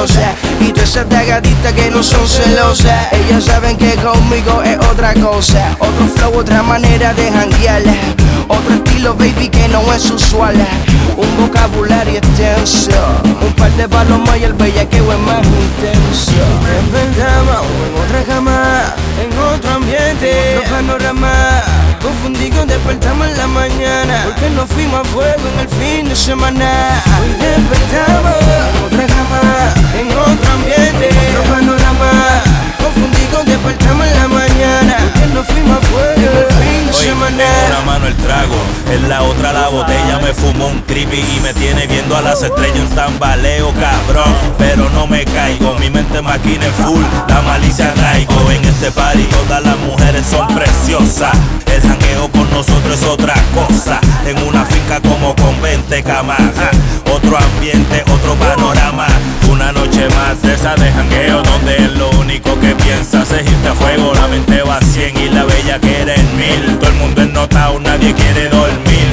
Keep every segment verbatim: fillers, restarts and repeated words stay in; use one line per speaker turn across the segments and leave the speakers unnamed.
rosa. Y todas esas tagaditas que no son celosas, ellas saben que conmigo es otra cosa. Otro flow, otra manera de janguear, otro estilo, baby, que no es usual. Un vocabulario extenso, un par de palomas y el bellaqueo es más intenso. En pentagrama o en otra cama, en otro ambiente, otro panorama. Confundido despertamos en la mañana, porque nos fuimos a fuego en el fin de semana. Hoy despertamos en otra cama, en otro ambiente, otro panorama. Confundido despertamos en la mañana, porque nos fuimos a fuego en el fin de
Hoy,
semana.
En una mano el trago, en la otra la botella. Me fumo un creepy y me tiene viendo a las estrellas. Un tambaleo cabrón, pero no me caigo. Mi mente maquina en full, la malicia traigo. En este party todas las mujeres son preciosas. El jangueo con nosotros es otra cosa. En una finca como con veinte camas, otro ambiente, otro panorama. Una noche más de esa de jangueo, donde lo único que piensas es irte a fuego. La mente va a cien y la bella quiere en mil. Todo el mundo ennotado, nadie quiere dormir.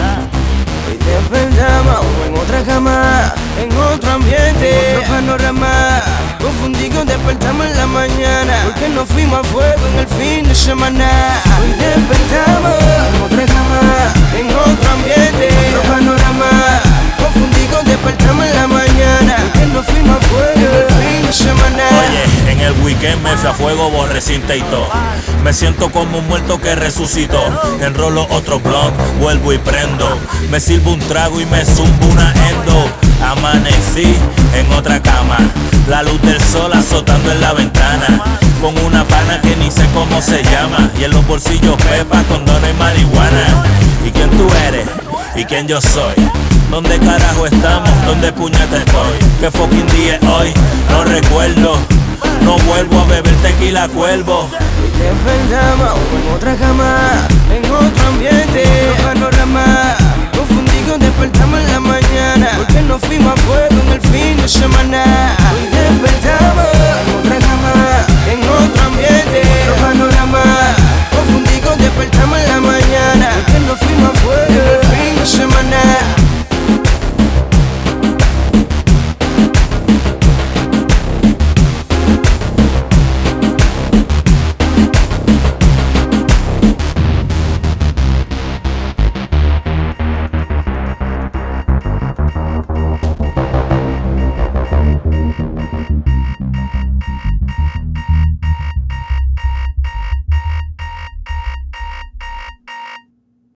Hoy despertamos o en otra cama, en otro ambiente, otro panorama. Confundido despertamos en la mañana, porque nos fuimos a fuego en el fin de semana. Hoy despertamos en otra cama, en otro ambiente, otro panorama. Confundido despertamos en la mañana, porque nos fuimos a fuego en el fin de semana.
Oye, en el weekend me fui a fuego, borré cinta y todo. Me siento como un muerto que resucitó. Enrolo otro blunt, vuelvo y prendo. Me sirvo un trago y me zumbo una endo. Amanecí en otra cama, la luz del sol azotando en la ventana, con una pana que ni sé cómo se llama, y en los bolsillos pepa, condones y marihuana. ¿Y quién tú eres? ¿Y quién yo soy? ¿Dónde carajo estamos? ¿Dónde puñeta estoy? ¿Qué fucking día es hoy? No recuerdo. No vuelvo a beber tequila cuervo.
Hoy despertamos en otra cama, en otro ambiente, otro panorama. Confundido despertamos en la mañana, porque nos fuimos a fuego en el fin de semana. Hoy despertamos en otra